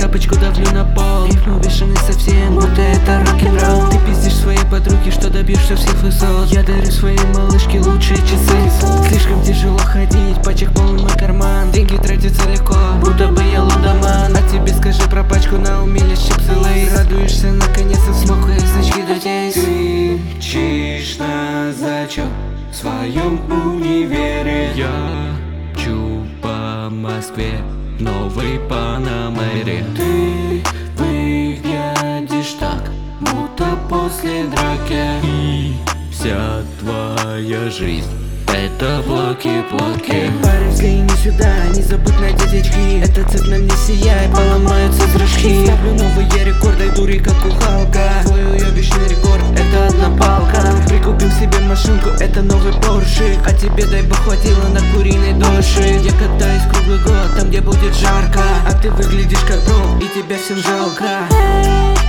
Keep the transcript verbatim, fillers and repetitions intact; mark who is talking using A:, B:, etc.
A: тапочку давлю на пол. Рифмы бешеный совсем, будто это рок-н-ролл. Ты пиздишь своей подруге, что добьешься всех высот. Я дарю своей малышке лучшие часы. Слишком тяжело ходить, пачек полный мой карман. Деньги тратятся легко, будто бы я лудоман. А тебе скажи про пачку на умеле чипсы лейс. Радуешься, наконец-то смог и значки дотейс.
B: Ты мчишь на зачет в своем универе.
A: Я мчу по Москве, новый Панамере.
B: Ты выглядишь так, будто после драки.
A: И вся твоя жизнь — это блоки-блоки.
B: Парень, взгляни сюда, не забудь надеть очки. Эта цепь на мне сияет, поломаются зрачки. Ставлю новые рекорды, дури как кухалка. Твой уебищный рекорд — это одна палка. Прикупил себе машинку, это новый поршик. А тебе дай бы хватило на куриной доши. Я катаюсь круглый год, там где будет жарко. А ты выглядишь как бро, и тебя всем жалко.